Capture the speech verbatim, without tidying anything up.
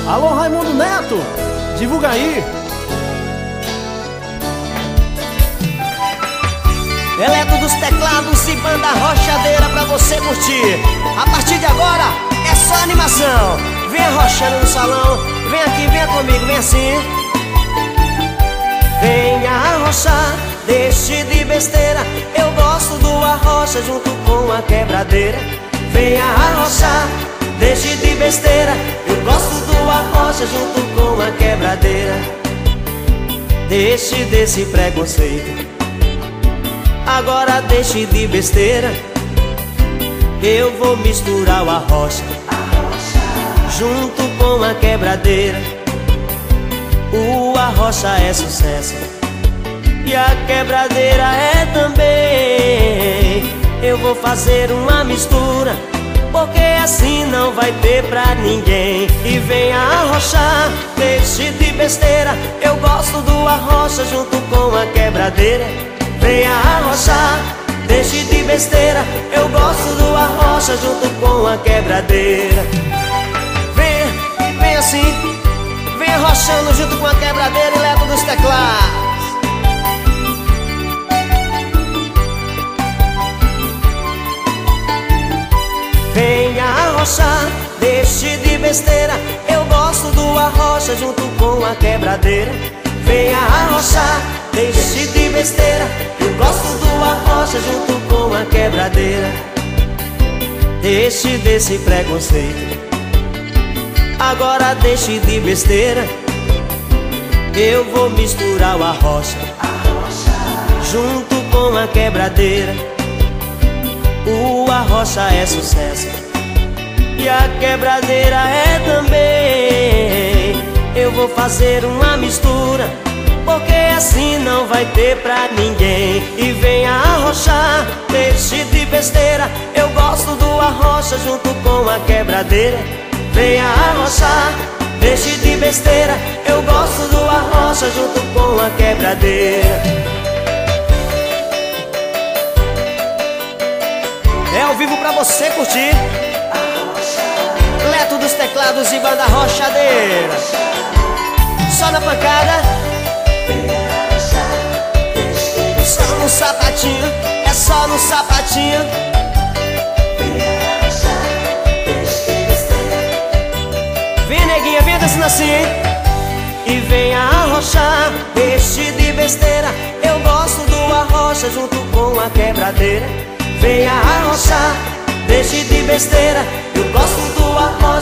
Alô, Raimundo Neto, divulga aí. Eletro dos teclados e banda rochadeira pra você curtir. A partir de agora é só animação. Vem arrochando no salão, vem aqui, vem comigo, vem assim. Venha arrochar, deixe de besteira. Eu gosto do arrocha junto com a quebradeira. Venha arrochar, deixe de besteira. Eu gosto do arrocha junto com a quebradeira. Deixe desse preconceito, agora deixe de besteira. Eu vou misturar o arrocha junto com a quebradeira. O arrocha é sucesso e a quebradeira é também. Eu vou fazer uma mistura, porque assim não vai ter pra ninguém. E venha arrochar, deixe de besteira. Eu gosto do arrocha junto com a quebradeira. Venha arrochar, deixe de besteira. Eu gosto do arrocha junto com a quebradeira. Vem, vem assim, vem arrochando junto com a quebradeira e Eletro dos teclados. Venha arrochar, deixe de besteira. Eu gosto do arrocha junto com a quebradeira. Venha arrochar, deixe de besteira. Eu gosto do arrocha junto com a quebradeira. Deixe desse preconceito, agora deixe de besteira. Eu vou misturar o arrocha junto com a quebradeira. O arrocha é sucesso e a quebradeira é também. Eu vou fazer uma mistura, porque assim não vai ter pra ninguém. E venha arrochar, deixe de besteira. Eu gosto do arrocha junto com a quebradeira. Venha arrochar, deixe de besteira. Eu gosto do arrocha junto com a quebradeira. É ao vivo pra você curtir. Eletro dos teclados e banda rochadeira. Só na pancada, só no sapatinho, é só no sapatinho. Vem neguinha, vem dançando assim, hein? E venha arrochar, deixe de besteira. Eu gosto do arrocha junto com a quebradeira. Venha arrochar, deixe de besteira. Eu gosto do arrocha